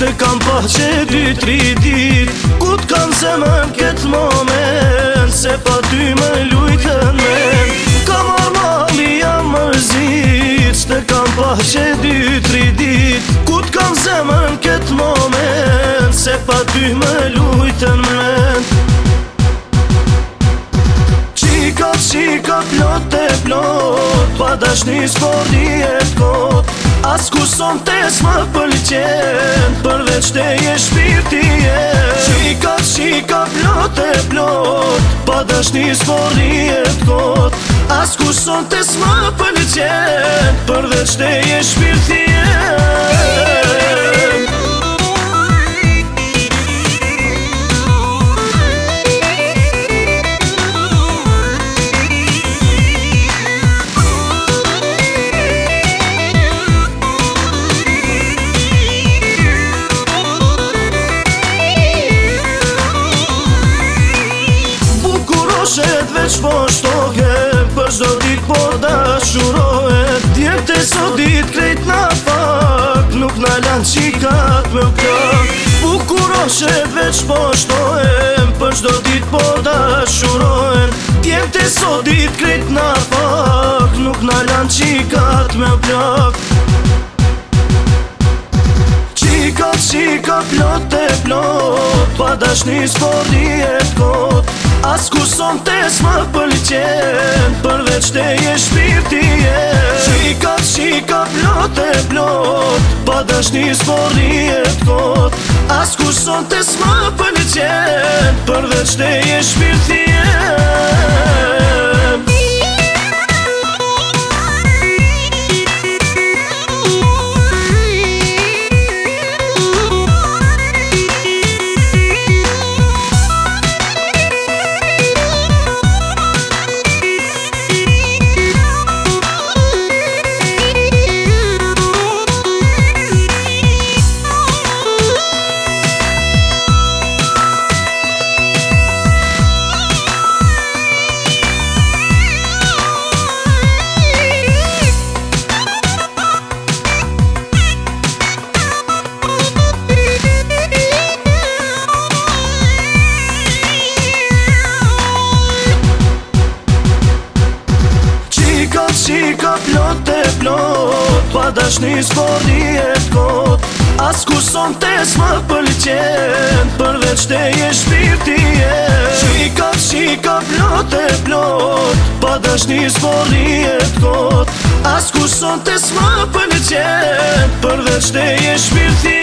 kam pa që 2-3 dit Ku t'kam zemën këtë moment Se pa ty më lujtën men Ka marrë mali jam mërzit S'te kam pa që 2-3 dit Ku t'kam zemën këtë moment Se pa ty më lujtën men Qika plot e plot Pa dashni s'pordi e t'kot As ku son tes më pëlqen Përveç te je shpirti e Qika plot e plot Pa dashni s'pordi e t'kot As ku son tes më pëlqen Përveç te je shpirti e Veç po shtohem Për shdo dit po dashurohem Djerte sot dit krejt na fak Nuk na lan qikat me plak Bukuroshet veç po shtohem Për shdo dit po dashurohem Djerte sot dit krejt na fak Nuk na lan qikat me plak Qika plot e plot Pa dashni s'pordi e t'kot As ku son tes më pëlqen Përveç te je shpirti e Qika plot e plot Pa dashni s'pordi e t'kot As ku son tes më pëlqen Përveç te je shpirti e Qika plot e plot Pa dashni s'pordi e t'kot As ku son tes më pëlqen Përveç te je shpirti e Qika plot e plot Pa dashni s'pordi e t'kot As ku son tes më pëlqen Përveç te je shpirti